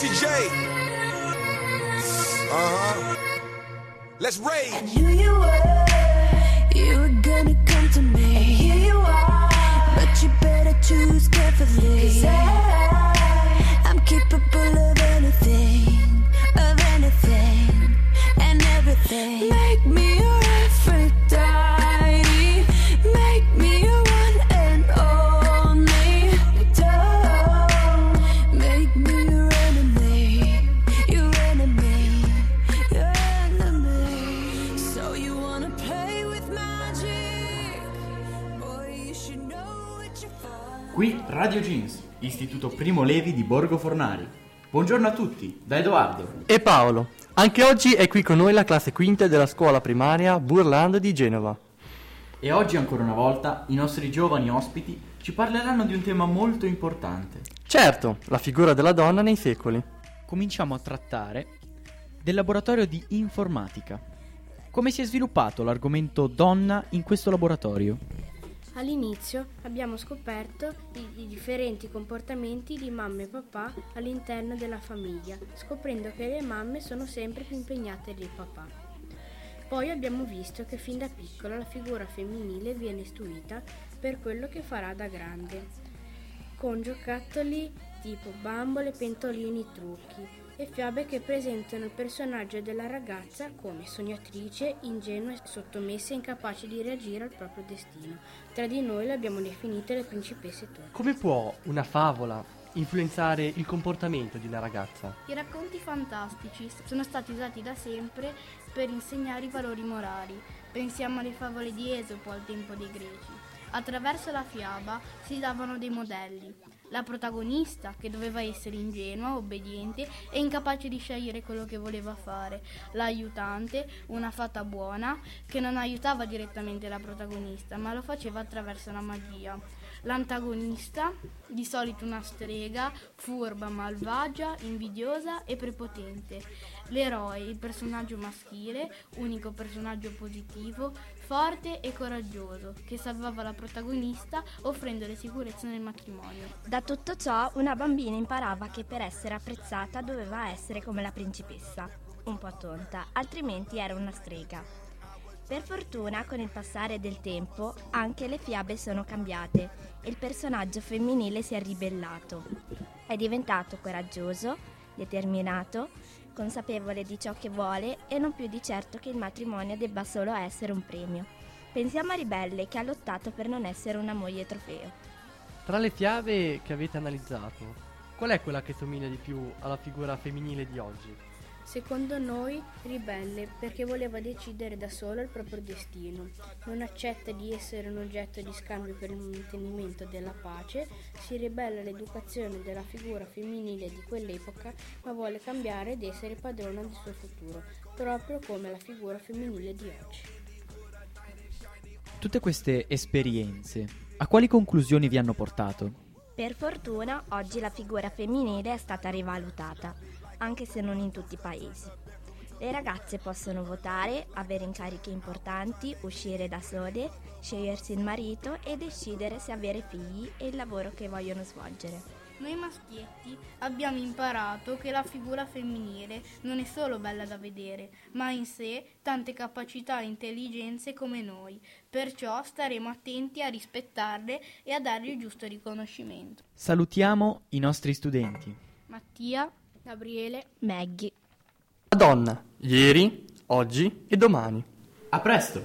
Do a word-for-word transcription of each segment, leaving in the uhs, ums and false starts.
Juicy J. Uh-huh. Let's rage. I knew you were, you were gonna come to me. And here you are, but you better choose carefully. 'Cause I, I'm capable of anything, of anything, and everything. Make me your Aphrodite, make me your one and only. Don't make me your enemy, your enemy, your enemy. So you wanna play with magic? Boy, you should know what you're for. Qui Radio Jeans, Istituto Primo Levi di Borgo Fornari. Buongiorno a tutti, da Edoardo e Paolo. Anche oggi è qui con noi la classe quinta della scuola primaria Burlando di Genova. E oggi ancora una volta i nostri giovani ospiti ci parleranno di un tema molto importante. Certo, la figura della donna nei secoli. Cominciamo a trattare del laboratorio di informatica. Come si è sviluppato l'argomento donna in questo laboratorio? All'inizio abbiamo scoperto i, i differenti comportamenti di mamma e papà all'interno della famiglia, scoprendo che le mamme sono sempre più impegnate del papà. Poi abbiamo visto che fin da piccola la figura femminile viene istruita per quello che farà da grande, con giocattoli tipo bambole, pentolini, trucchi e fiabe che presentano il personaggio della ragazza come sognatrice, ingenua, sottomessa e incapace di reagire al proprio destino. Tra di noi le abbiamo definite le principesse Torri. Come può una favola influenzare il comportamento di una ragazza? I racconti fantastici sono stati usati da sempre per insegnare i valori morali. Pensiamo alle favole di Esopo al tempo dei Greci. Attraverso la fiaba si davano dei modelli. La protagonista, che doveva essere ingenua, obbediente e incapace di scegliere quello che voleva fare. L'aiutante, una fata buona, che non aiutava direttamente la protagonista, ma lo faceva attraverso la magia. L'antagonista, di solito una strega, furba, malvagia, invidiosa e prepotente. L'eroe, il personaggio maschile, unico personaggio positivo, forte e coraggioso, che salvava la protagonista offrendole sicurezza nel matrimonio. Da tutto ciò una bambina imparava che per essere apprezzata doveva essere come la principessa, un po' tonta, altrimenti era una strega. Per fortuna, con il passare del tempo, anche le fiabe sono cambiate e il personaggio femminile si è ribellato. È diventato coraggioso, determinato, consapevole di ciò che vuole e non più di certo che il matrimonio debba solo essere un premio. Pensiamo a Ribelle, che ha lottato per non essere una moglie trofeo. Tra le fiabe che avete analizzato, qual è quella che somiglia di più alla figura femminile di oggi? Secondo noi, Ribelle, perché voleva decidere da sola il proprio destino. Non accetta di essere un oggetto di scambio per il mantenimento della pace, si ribella all'educazione della figura femminile di quell'epoca, ma vuole cambiare ed essere padrona del suo futuro, proprio come la figura femminile di oggi. Tutte queste esperienze, a quali conclusioni vi hanno portato? Per fortuna, oggi la figura femminile è stata rivalutata, anche se non in tutti i paesi. Le ragazze possono votare, avere incarichi importanti, uscire da sole, scegliersi il marito e decidere se avere figli e il lavoro che vogliono svolgere. Noi maschietti abbiamo imparato che la figura femminile non è solo bella da vedere, ma ha in sé tante capacità e intelligenze come noi. Perciò staremo attenti a rispettarle e a dargli il giusto riconoscimento. Salutiamo i nostri studenti. Mattia, Gabriele, Maggie. La donna, ieri, oggi e domani. A presto!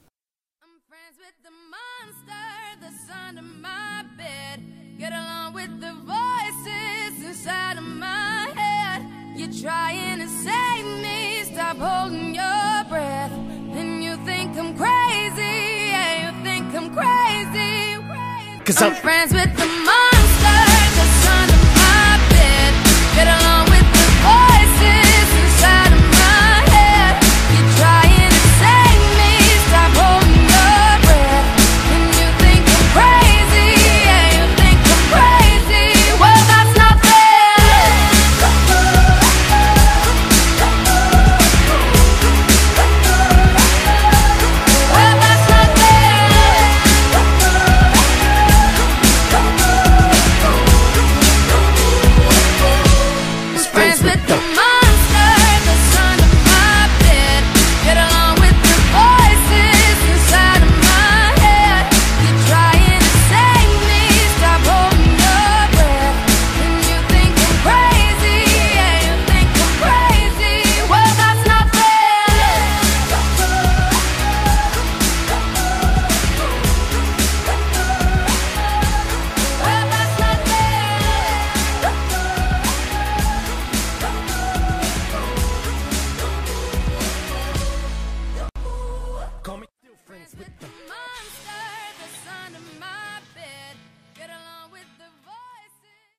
Get along with the voices inside of my head. You're trying to save me, stop holding your breath. And you think I'm crazy, yeah, you think I'm crazy, crazy. 'Cause I'm, I'm friends with the monster.